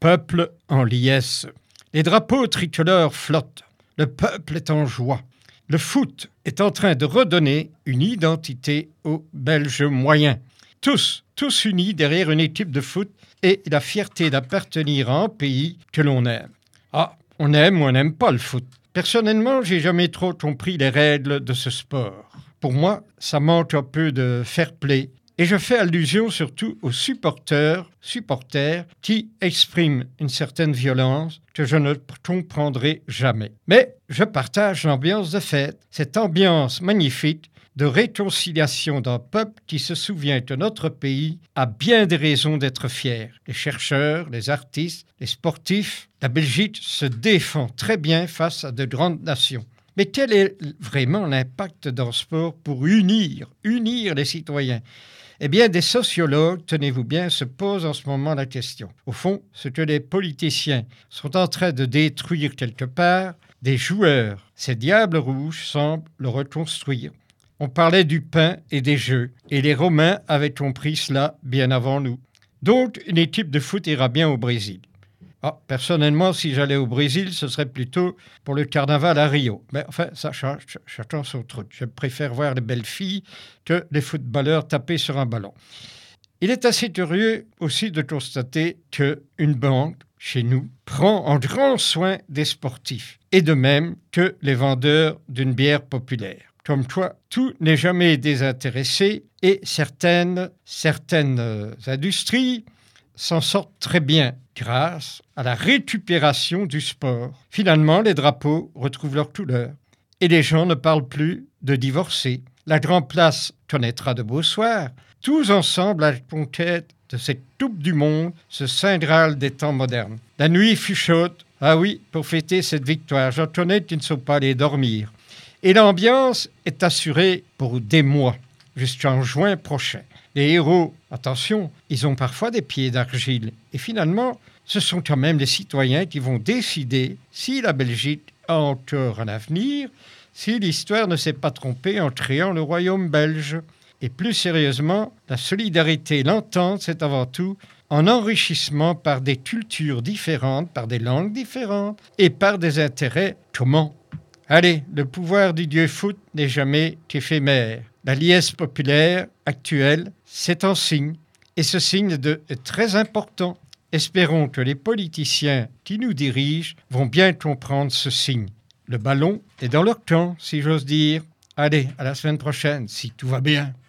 peuple en liesse. Les drapeaux tricolores flottent. Le peuple est en joie. Le foot est en train de redonner une identité aux Belges moyens. Tous unis derrière une équipe de foot et la fierté d'appartenir à un pays que l'on aime. Ah, on aime ou on n'aime pas le foot. Personnellement, j'ai jamais trop compris les règles de ce sport. Pour moi, ça manque un peu de fair play. Et je fais allusion surtout aux supporters qui expriment une certaine violence que je ne comprendrai jamais. Mais je partage l'ambiance de fête, cette ambiance magnifique de réconciliation d'un peuple qui se souvient que notre pays a bien des raisons d'être fier. Les chercheurs, les artistes, les sportifs, la Belgique se défend très bien face à de grandes nations. Mais quel est vraiment l'impact d'un sport pour unir les citoyens ? Eh bien, des sociologues, tenez-vous bien, se posent en ce moment la question. Au fond, ce que les politiciens sont en train de détruire quelque part, des joueurs, ces diables rouges, semblent le reconstruire. On parlait du pain et des jeux, et les Romains avaient compris cela bien avant nous. Donc, une équipe de foot ira bien au Brésil. Personnellement, si j'allais au Brésil, ce serait plutôt pour le carnaval à Rio. Mais enfin, ça, chacun son truc. Je préfère voir les belles filles que les footballeurs taper sur un ballon. Il est assez curieux aussi de constater qu'une banque, chez nous, prend en grand soin des sportifs, et de même que les vendeurs d'une bière populaire. Comme quoi, tout n'est jamais désintéressé, et certaines industries s'en sortent très bien grâce à la récupération du sport. Finalement, les drapeaux retrouvent leur couleur et les gens ne parlent plus de divorcer. La Grande Place connaîtra de beaux soirs, tous ensemble à la conquête de cette Coupe du Monde, ce Saint Graal des temps modernes. La nuit fut chaude, ah oui, pour fêter cette victoire. J'en connais qui ne sont pas allés dormir. Et l'ambiance est assurée pour des mois, jusqu'en juin prochain. Les héros, attention, ils ont parfois des pieds d'argile. Et finalement, ce sont quand même les citoyens qui vont décider si la Belgique a encore un avenir, si l'histoire ne s'est pas trompée en créant le royaume belge. Et plus sérieusement, la solidarité et l'entente, c'est avant tout un enrichissement par des cultures différentes, par des langues différentes et par des intérêts communs. Allez, le pouvoir du dieu foot n'est jamais qu'éphémère. La liesse populaire actuelle, c'est un signe, et ce signe est très important. Espérons que les politiciens qui nous dirigent vont bien comprendre ce signe. Le ballon est dans leur camp, si j'ose dire. Allez, à la semaine prochaine, si tout va bien.